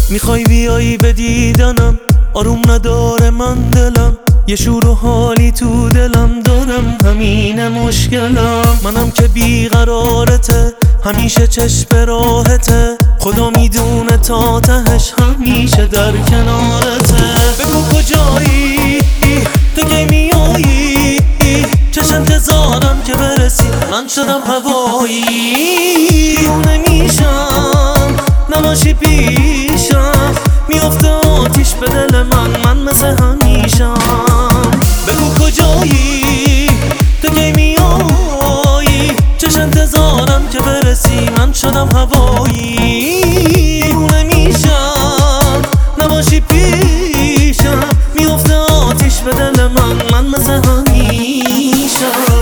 میخوای بیایی به دیدنم، آروم نداره من دلم، یه شور و حالی تو دلم دارم، همینه مشکلم. منم که بیقرارته، همیشه چشم راهته، خدا میدونه تا تهش همیشه در کنارته. بگو کجایی، تو کی میایی، چش انتظارم که برسی، من شدم هوایی. دیونه میشم نباشی پیشم، میافته آتیش به دل من مثل همیشم. بگو کجایی، تو کی میایی، چش انتظارم که برسی، من شدم هوایی. دیونه میشم نباشی پیشم، میافته آتیش به دل من مثل همیشم.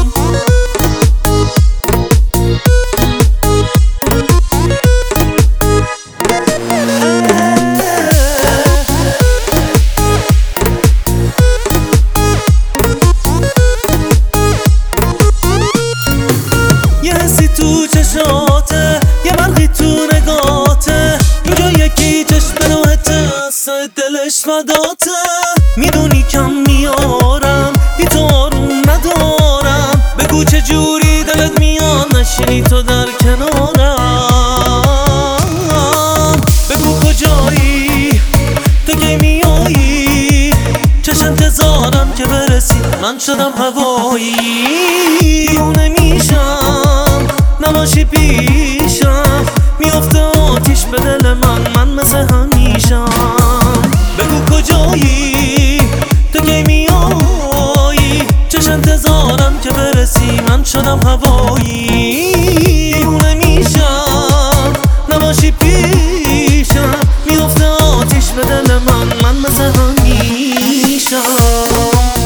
تو چشاته، یه برقی تو نگاته، اینجا یکی چشم راهته، اصلا دلش فداته. میدونی کم میارم، بی تو آروم ندارم، بگو چجوری دلت میاد نشینی تو در کنارم. بگو کجایی، تو کی میایی، چش انتظارم که برسی، من شدم هوایی. دیونه میشم نباشی پیشم، میافته آتیش به دل من مثل همیشم. بگو کجایی، تو کی میایی، چش انتظارم که برسی، من شدم هوایی. دیونه میشم نباشی پیشم، میافته آتیش به دل من مثل همیشم.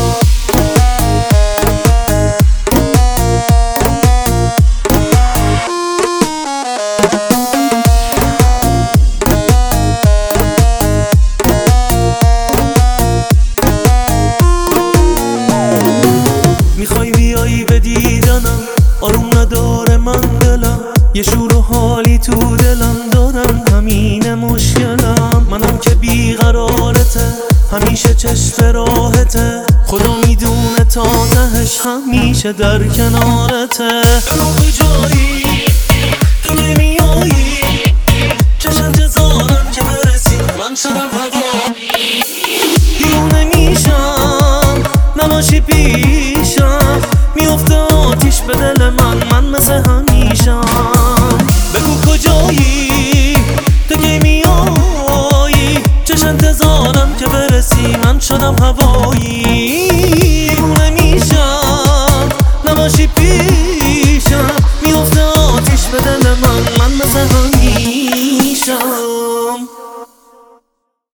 میخوای بیایی به دیدنم، آروم نداره من دلم، یه شور و حالی تو دلم دارم، همینه مشکلم. منم که بیقرارته، همیشه چشم راهته، خدا میدونه تا تهش همیشه در کنارته. بگو کجایی، تو کی میایی، چش انتظارم که برسی، من شدم هوایی. دیونه میشم نباشی پیشم، میافته آتیش به دل من مثل همیشم. بگو کجایی، تو کی میایی، چش انتظارم که برسی، من شدم هوایی. دیونه میشم نباشی پیشم،